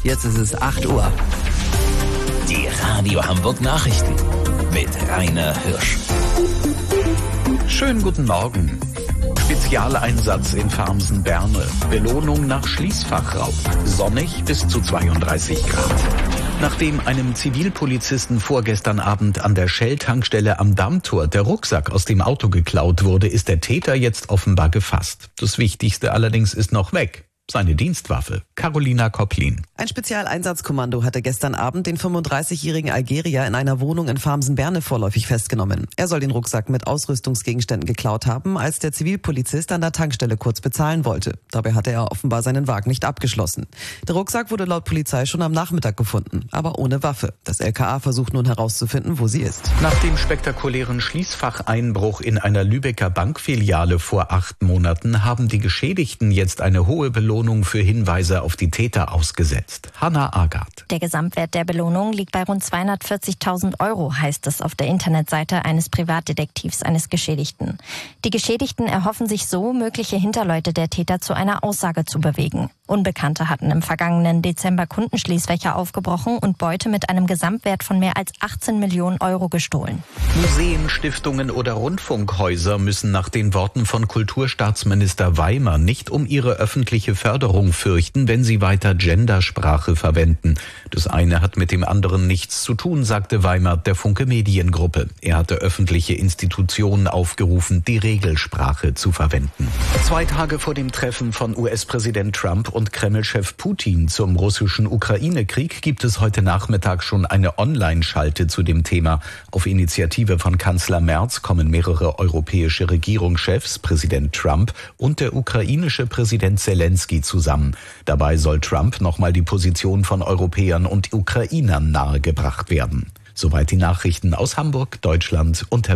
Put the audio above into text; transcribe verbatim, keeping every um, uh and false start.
Jetzt ist es acht Uhr. Die Radio Hamburg Nachrichten mit Rainer Hirsch. Schönen guten Morgen. Spezialeinsatz in Farmsen-Berne. Belohnung nach Schließfachraub. Sonnig bis zu zweiunddreißig Grad. Nachdem einem Zivilpolizisten vorgestern Abend an der Shell-Tankstelle am Dammtor der Rucksack aus dem Auto geklaut wurde, ist der Täter jetzt offenbar gefasst. Das Wichtigste allerdings ist noch weg. Seine Dienstwaffe. Carolina Kopplin. Ein Spezialeinsatzkommando hatte gestern Abend den fünfunddreißigjährigen Algerier in einer Wohnung in Farmsen-Berne vorläufig festgenommen. Er soll den Rucksack mit Ausrüstungsgegenständen geklaut haben, als der Zivilpolizist an der Tankstelle kurz bezahlen wollte. Dabei hatte er offenbar seinen Wagen nicht abgeschlossen. Der Rucksack wurde laut Polizei schon am Nachmittag gefunden, aber ohne Waffe. Das L K A versucht nun herauszufinden, wo sie ist. Nach dem spektakulären Schließfacheinbruch in einer Lübecker Bankfiliale vor acht Monaten haben die Geschädigten jetzt eine hohe Belohnung für Hinweise auf die Täter ausgesetzt. Hanna Agard. Der Gesamtwert der Belohnung liegt bei rund zweihundertvierzigtausend Euro, heißt es auf der Internetseite eines Privatdetektivs eines Geschädigten. Die Geschädigten erhoffen sich so, mögliche Hinterleute der Täter zu einer Aussage zu bewegen. Unbekannte hatten im vergangenen Dezember Kundenschließfächer aufgebrochen und Beute mit einem Gesamtwert von mehr als achtzehn Millionen Euro gestohlen. Museen, Stiftungen oder Rundfunkhäuser müssen nach den Worten von Kulturstaatsminister Weimer nicht um ihre öffentliche Förderung fürchten, wenn sie weiter Gendersprache verwenden. Das eine hat mit dem anderen nichts zu tun, sagte Weimer der Funke Mediengruppe. Er hatte öffentliche Institutionen aufgerufen, die Regelsprache zu verwenden. Zwei Tage vor dem Treffen von U S-Präsident Trump und Kreml-Chef Putin zum russischen Ukraine-Krieg gibt es heute Nachmittag schon eine Online-Schalte zu dem Thema. Auf Initiative von Kanzler Merz kommen mehrere europäische Regierungschefs, Präsident Trump und der ukrainische Präsident Zelensky zusammen. Dabei soll Trump nochmal die Position von Europäern und Ukrainern nahegebracht werden. Soweit die Nachrichten aus Hamburg, Deutschland und